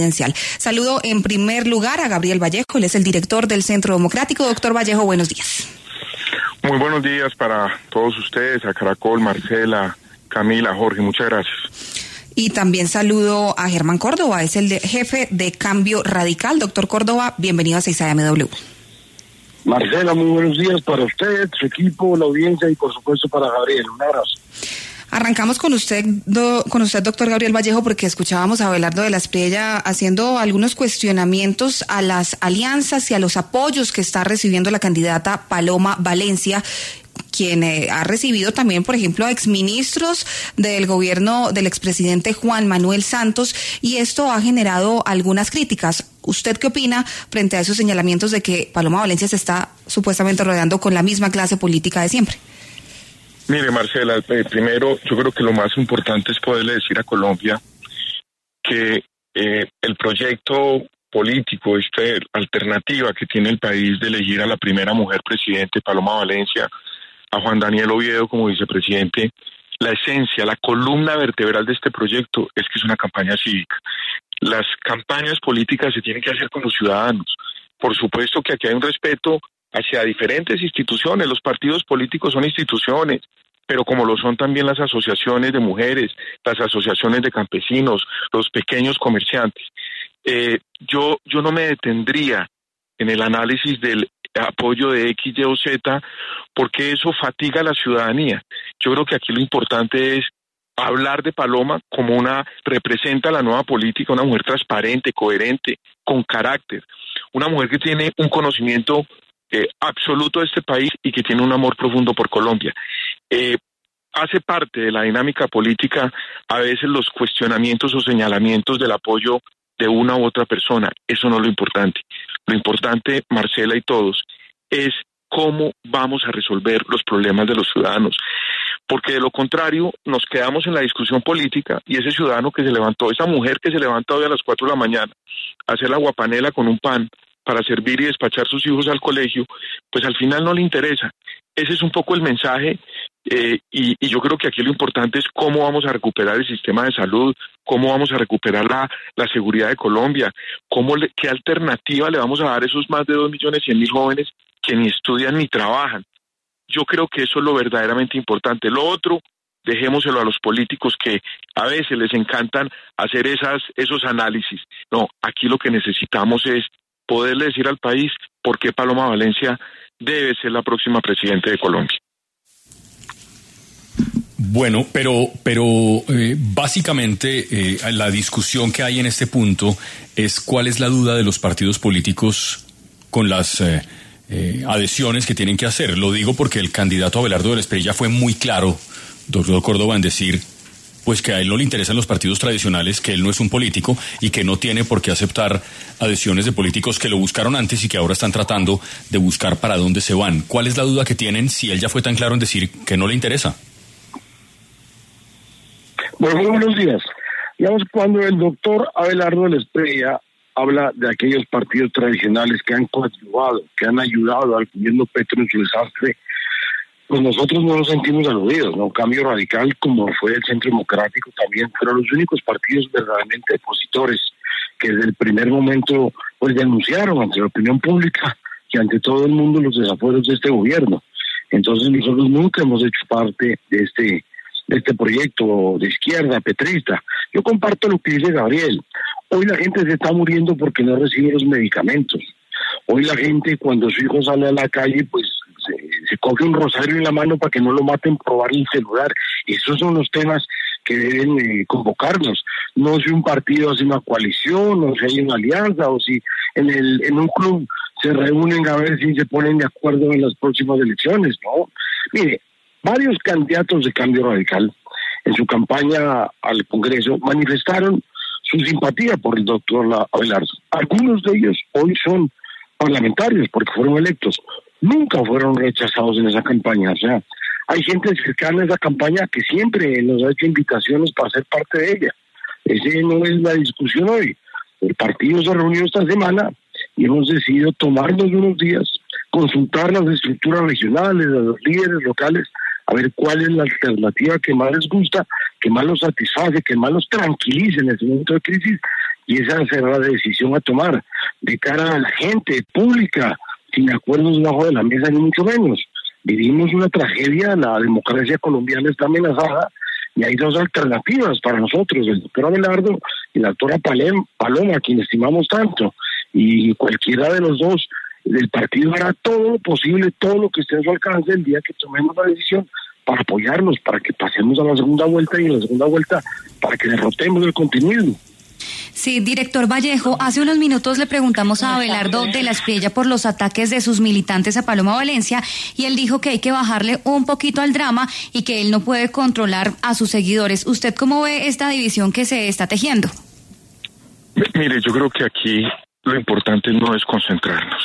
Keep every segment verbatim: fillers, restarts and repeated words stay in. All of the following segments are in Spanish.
Saludo en primer lugar a Gabriel Vallejo, él es el director del Centro Democrático. Doctor Vallejo, buenos días. Muy buenos días para todos ustedes, a Caracol, Marcela, Camila, Jorge, muchas gracias. Y también saludo a Germán Córdoba, es el de, jefe de Cambio Radical. Doctor Córdoba, bienvenido a seis A M W. Marcela, muy buenos días para usted, su equipo, la audiencia y por supuesto para Gabriel. Un abrazo. Arrancamos con usted, do, con usted, doctor Gabriel Vallejo, porque escuchábamos a Abelardo de la Espriella haciendo algunos cuestionamientos a las alianzas y a los apoyos que está recibiendo la candidata Paloma Valencia, quien eh, ha recibido también, por ejemplo, a exministros del gobierno del expresidente Juan Manuel Santos, y esto ha generado algunas críticas. ¿Usted qué opina frente a esos señalamientos de que Paloma Valencia se está supuestamente rodeando con la misma clase política de siempre? Mire, Marcela, eh, primero yo creo que lo más importante es poderle decir a Colombia que eh, el proyecto político, esta alternativa que tiene el país de elegir a la primera mujer presidente, Paloma Valencia, a Juan Daniel Oviedo como vicepresidente, la esencia, la columna vertebral de este proyecto es que es una campaña cívica. Las campañas políticas se tienen que hacer con los ciudadanos. Por supuesto que aquí hay un respeto hacia diferentes instituciones, los partidos políticos son instituciones, pero como lo son también las asociaciones de mujeres, las asociaciones de campesinos, los pequeños comerciantes. Eh, yo, yo no me detendría en el análisis del apoyo de X, Y o Z, porque eso fatiga a la ciudadanía. Yo creo que aquí lo importante es hablar de Paloma como una, representa la nueva política, una mujer transparente, coherente, con carácter, una mujer que tiene un conocimiento Eh, absoluto de este país y que tiene un amor profundo por Colombia. Eh, hace parte de la dinámica política a veces los cuestionamientos o señalamientos del apoyo de una u otra persona. Eso no es lo importante. Lo importante, Marcela y todos, es cómo vamos a resolver los problemas de los ciudadanos. Porque de lo contrario nos quedamos en la discusión política y ese ciudadano que se levantó, esa mujer que se levanta hoy a las cuatro de la mañana a hacer la guapanela con un pan para servir y despachar sus hijos al colegio, pues al final no le interesa. Ese es un poco el mensaje eh, y, y yo creo que aquí lo importante es cómo vamos a recuperar el sistema de salud, cómo vamos a recuperar la, la seguridad de Colombia, cómo le, qué alternativa le vamos a dar a esos más de dos millones cien mil jóvenes que ni estudian ni trabajan. Yo creo que eso es lo verdaderamente importante. Lo otro, dejémoselo a los políticos que a veces les encantan hacer esas, esos análisis. No, aquí lo que necesitamos es poderle decir al país por qué Paloma Valencia debe ser la próxima presidenta de Colombia. Bueno, pero, pero eh, básicamente eh, la discusión que hay en este punto es cuál es la duda de los partidos políticos con las eh, eh, adhesiones que tienen que hacer. Lo digo porque el candidato Abelardo de la Espriella fue muy claro, doctor Córdoba, en decir pues que a él no le interesan los partidos tradicionales, que él no es un político y que no tiene por qué aceptar adhesiones de políticos que lo buscaron antes y que ahora están tratando de buscar para dónde se van. ¿Cuál es la duda que tienen si él ya fue tan claro en decir que no le interesa? Bueno, muy buenos días. Digamos, cuando el doctor Abelardo de la Espriella habla de aquellos partidos tradicionales que han coadyuvado, que han ayudado al gobierno Petro en su desastre, pues nosotros no nos sentimos aludidos, ¿no? Cambio Radical, como fue el Centro Democrático, también fueron los únicos partidos verdaderamente opositores que desde el primer momento pues denunciaron ante la opinión pública y ante todo el mundo los desafueros de este gobierno. Entonces nosotros nunca hemos hecho parte de este, de este proyecto de izquierda petrista. Yo comparto lo que dice Gabriel. Hoy la gente se está muriendo porque no recibe los medicamentos. Hoy la gente cuando su hijo sale a la calle pues Se, se coge un rosario en la mano para que no lo maten por robar el celular. Esos son los temas que deben eh, convocarnos. No si un partido hace una coalición, o si hay una alianza, o si en el en un club se reúnen a ver si se ponen de acuerdo en las próximas elecciones, ¿no? Mire, varios candidatos de Cambio Radical en su campaña al Congreso manifestaron su simpatía por el doctor Abelardo. Algunos de ellos hoy son parlamentarios porque fueron electos. Nunca fueron rechazados en esa campaña. O sea, hay gente cercana a esa campaña que siempre nos ha hecho invitaciones para ser parte de ella. Esa no es la discusión hoy. El partido se reunió esta semana y hemos decidido tomarnos unos días, consultar las estructuras regionales, a los líderes locales, a ver cuál es la alternativa que más les gusta, que más los satisface, que más los tranquilice en este momento de crisis, y esa será la decisión a tomar de cara a la gente pública, sin acuerdos bajo de la mesa ni mucho menos. Vivimos una tragedia, la democracia colombiana está amenazada y hay dos alternativas para nosotros, el doctor Abelardo y la doctora Palem, Paloma, a quien estimamos tanto, y cualquiera de los dos del partido hará todo lo posible, todo lo que esté a su alcance el día que tomemos la decisión para apoyarnos, para que pasemos a la segunda vuelta y en la segunda vuelta para que derrotemos el continuismo. Sí, director Vallejo, hace unos minutos le preguntamos a Abelardo de la Espriella por los ataques de sus militantes a Paloma Valencia y él dijo que hay que bajarle un poquito al drama y que él no puede controlar a sus seguidores. ¿Usted cómo ve esta división que se está tejiendo? Mire, yo creo que aquí lo importante no es concentrarnos.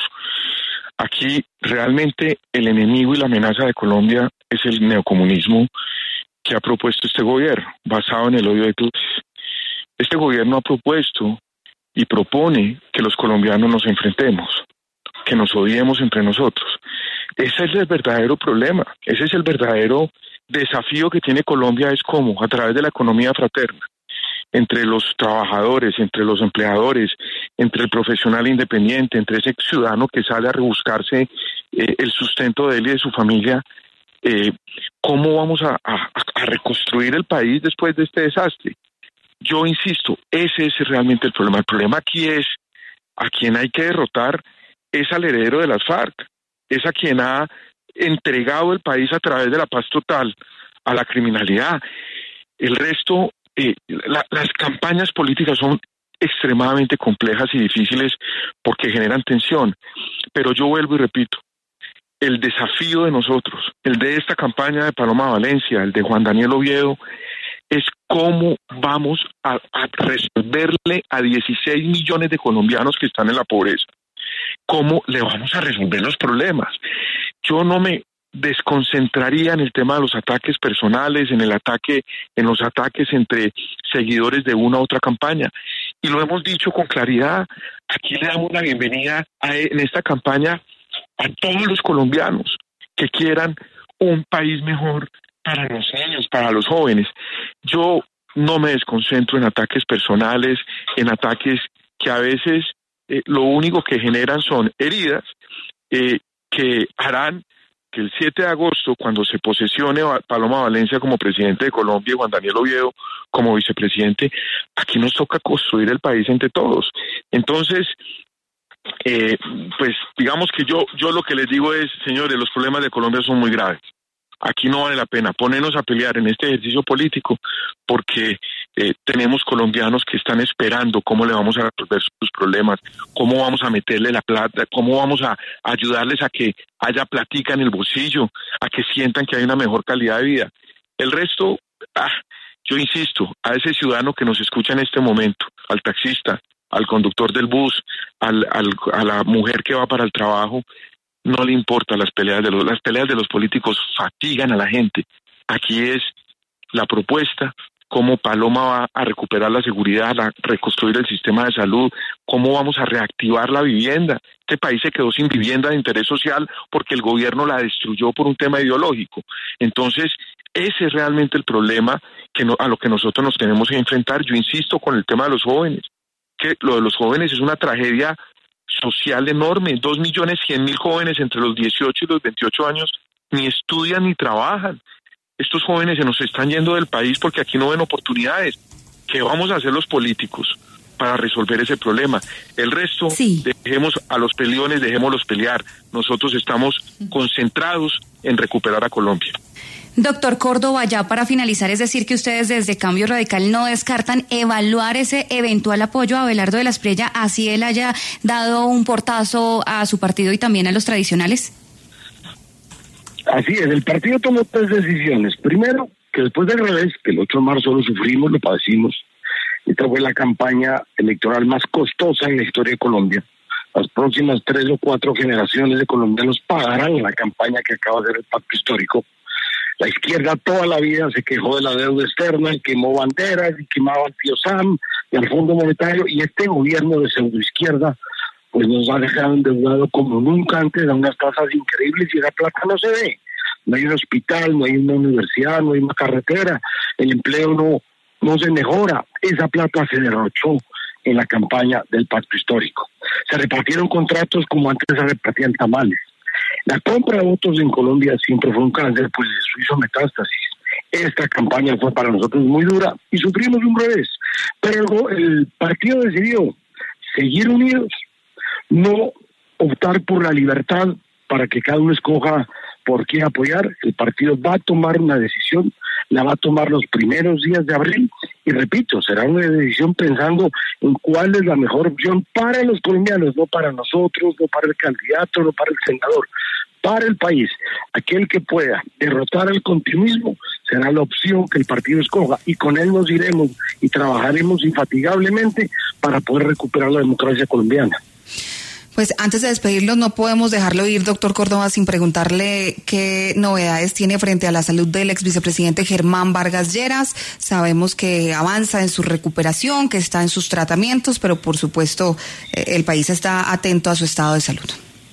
Aquí realmente el enemigo y la amenaza de Colombia es el neocomunismo que ha propuesto este gobierno, basado en el odio de clases. Este gobierno ha propuesto y propone que los colombianos nos enfrentemos, que nos odiemos entre nosotros. Ese es el verdadero problema, ese es el verdadero desafío que tiene Colombia, es cómo, a través de la economía fraterna, entre los trabajadores, entre los empleadores, entre el profesional independiente, entre ese ciudadano que sale a rebuscarse eh, el sustento de él y de su familia, eh, cómo vamos a, a, a reconstruir el país después de este desastre. Yo insisto, ese es realmente el problema. El problema aquí es a quien hay que derrotar es al heredero de las FARC, es a quien ha entregado el país a través de la paz total a la criminalidad. El resto, eh, la, las campañas políticas son extremadamente complejas y difíciles porque generan tensión, pero yo vuelvo y repito, el desafío de nosotros, el de esta campaña de Paloma Valencia, el de Juan Daniel Oviedo, es cómo vamos a, a resolverle a dieciséis millones de colombianos que están en la pobreza. ¿Cómo le vamos a resolver los problemas? Yo no me desconcentraría en el tema de los ataques personales, en el ataque, en los ataques entre seguidores de una u otra campaña. Y lo hemos dicho con claridad, aquí le damos la bienvenida a, en esta campaña a todos los colombianos que quieran un país mejor para los niños, para los jóvenes. Yo no me desconcentro en ataques personales, en ataques que a veces eh, lo único que generan son heridas eh, que harán que el siete de agosto, cuando se posesione Paloma Valencia como presidente de Colombia y Juan Daniel Oviedo como vicepresidente, aquí nos toca construir el país entre todos. Entonces, eh, pues digamos que yo, yo lo que les digo es, señores, los problemas de Colombia son muy graves. Aquí no vale la pena ponernos a pelear en este ejercicio político porque eh, tenemos colombianos que están esperando cómo le vamos a resolver sus problemas, cómo vamos a meterle la plata, cómo vamos a ayudarles a que haya platica en el bolsillo, a que sientan que hay una mejor calidad de vida. El resto, ah, yo insisto, a ese ciudadano que nos escucha en este momento, al taxista, al conductor del bus, al, al, a la mujer que va para el trabajo, no le importa las peleas de los, las peleas de los políticos fatigan a la gente. Aquí es la propuesta, cómo Paloma va a recuperar la seguridad, a reconstruir el sistema de salud, cómo vamos a reactivar la vivienda. Este país se quedó sin vivienda de interés social porque el gobierno la destruyó por un tema ideológico. Entonces, ese es realmente el problema que no, a lo que nosotros nos tenemos que enfrentar. Yo insisto con el tema de los jóvenes, que lo de los jóvenes es una tragedia social enorme. Dos millones cien mil jóvenes entre los dieciocho y los veintiocho años ni estudian ni trabajan. Estos jóvenes se nos están yendo del país porque aquí no ven oportunidades. ¿Qué vamos a hacer los políticos para resolver ese problema? El resto, sí. Dejemos a los peleones, dejémoslos pelear. Nosotros estamos concentrados en recuperar a Colombia. Doctor Córdoba, ya para finalizar, es decir que ustedes desde Cambio Radical no descartan evaluar ese eventual apoyo a Abelardo de la Espriella, así él haya dado un portazo a su partido y también a los tradicionales. Así es, el partido tomó tres decisiones. Primero, que después del revés, que el ocho de marzo lo sufrimos, lo padecimos, esta fue la campaña electoral más costosa en la historia de Colombia. Las próximas tres o cuatro generaciones de colombianos pagarán la campaña que acaba de hacer el pacto histórico. La izquierda toda la vida se quejó de la deuda externa y quemó banderas y quemaba al tío Sam y al Fondo Monetario, y este gobierno de pseudoizquierda pues nos ha dejado endeudado como nunca antes a unas tasas increíbles y la plata no se ve. No hay un hospital, no hay una universidad, no hay una carretera, el empleo no, no se mejora, esa plata se derrochó en la campaña del pacto histórico. Se repartieron contratos como antes se repartían tamales. La compra de votos en Colombia siempre fue un cáncer, pues eso hizo metástasis. Esta campaña fue para nosotros muy dura y sufrimos un revés. Pero el partido decidió seguir unidos, no optar por la libertad para que cada uno escoja por quién apoyar. El partido va a tomar una decisión, la va a tomar los primeros días de abril y repito, será una decisión pensando en cuál es la mejor opción para los colombianos, no para nosotros, no para el candidato, no para el senador, para el país. Aquel que pueda derrotar el continuismo será la opción que el partido escoja y con él nos iremos y trabajaremos infatigablemente para poder recuperar la democracia colombiana. Pues antes de despedirlos no podemos dejarlo ir, doctor Córdoba, sin preguntarle qué novedades tiene frente a la salud del ex vicepresidente Germán Vargas Lleras. Sabemos que avanza en su recuperación, que está en sus tratamientos, pero por supuesto el país está atento a su estado de salud.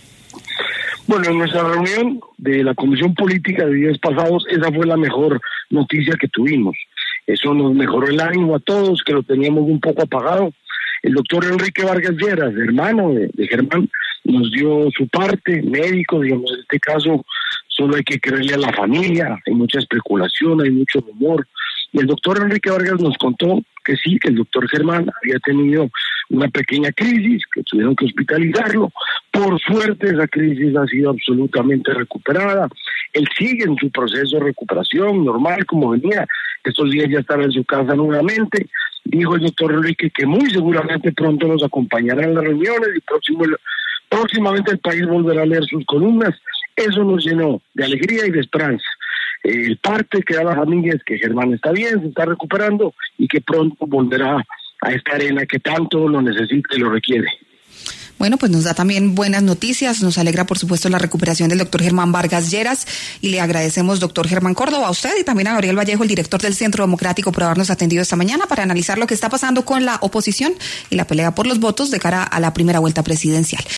Bueno, en nuestra reunión de la Comisión Política de días pasados, esa fue la mejor noticia que tuvimos. Eso nos mejoró el ánimo a todos, que lo teníamos un poco apagado. El doctor Enrique Vargas Lleras, hermano de, de Germán, nos dio su parte, médico, digamos, en este caso solo hay que creerle a la familia, hay mucha especulación, hay mucho rumor. Y el doctor Enrique Vargas nos contó que sí, que el doctor Germán había tenido una pequeña crisis, que tuvieron que hospitalizarlo. Por suerte esa crisis ha sido absolutamente recuperada. Él sigue en su proceso de recuperación normal, como venía. Estos días ya estaba en su casa nuevamente. Dijo el doctor Enrique que muy seguramente pronto nos acompañará en las reuniones y próximo, próximamente el país volverá a leer sus columnas. Eso nos llenó de alegría y de esperanza. El parte que da la familia es que Germán está bien, se está recuperando y que pronto volverá a esta arena que tanto lo necesita y lo requiere. Bueno, pues nos da también buenas noticias, nos alegra por supuesto la recuperación del doctor Germán Vargas Lleras y le agradecemos, doctor Germán Córdoba, a usted y también a Gabriel Vallejo, el director del Centro Democrático, por habernos atendido esta mañana para analizar lo que está pasando con la oposición y la pelea por los votos de cara a la primera vuelta presidencial.